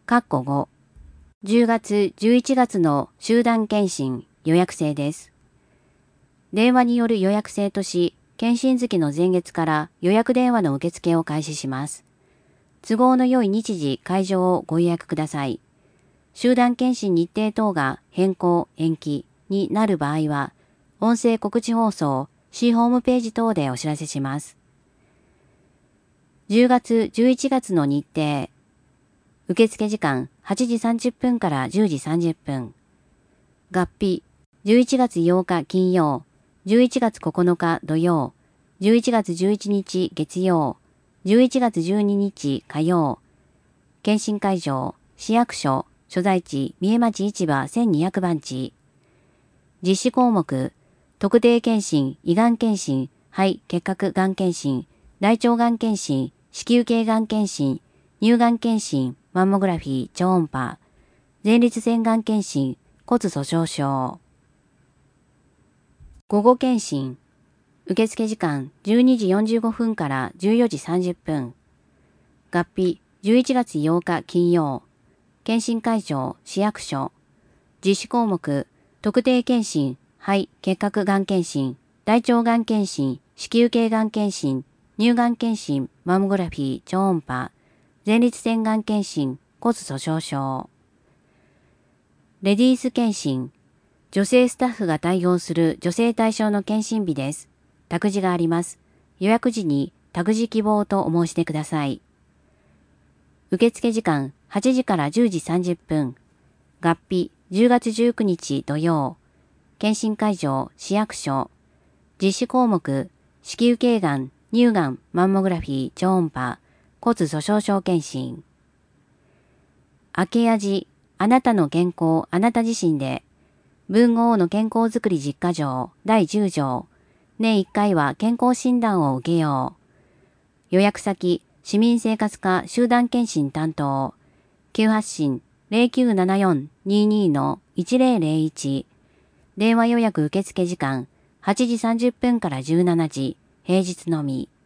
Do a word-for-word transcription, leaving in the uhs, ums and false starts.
括弧ご。じゅうがつ、じゅういちがつの集団検診予約制です。電話による予約制とし、検診月の前月から予約電話の受付を開始します。都合の良い日時、会場をご予約ください。集団検診日程等が変更、延期になる場合は、音声告知放送、市ホームページ等でお知らせします。じゅうがつ、じゅういちがつの日程。受付時間はちじさんじゅっぷんからじゅうじさんじゅっぷん。合日、じゅういちがつようか金曜、じゅういちがつここのか土曜、じゅういちがつじゅういちにち月曜、じゅういちがつじゅうににち火曜。検診会場、市役所、所在地、三重町市場せんにひゃくばんち。実施項目、特定検診、胃がん検診、肺結核がん検診、大腸がん検診、子宮頸がん検診、乳がん検診、マンモグラフィー、超音波、前立腺がん検診、骨粗鬆症。午後検診。受付時間じゅうにじよんじゅうごふんからじゅうよじさんじゅっぷん。合日じゅういちがつようか金曜。検診会場、市役所。実施項目、特定検診、肺結核がん検診、大腸がん検診、子宮頸がん検診、乳がん検診、マンモグラフィー、超音波、前立腺がん検診、骨粗鬆症。レディース検診。女性スタッフが対応する女性対象の検診日です。託児があります。予約時に託児希望とお申し出ください。受付時間はちじからじゅうじさんじゅっぷん。合日じゅうがつじゅうくにち土曜。検診会場、市役所。実施項目、子宮頸がん、乳がん、マンモグラフィー、超音波、骨粗鬆症検診。明け味、あなたの健康、あなた自身で、文豪の健康づくり実家条だいじゅうじょう。年いっかいは健康診断を受けよう。予約先、市民生活課集団検診担当。急発進 ゼロきゅうななよん にーにー のいちぜろぜろいち。電話予約受付時間はちじさんじゅっぷんからじゅうしちじ、平日のみ。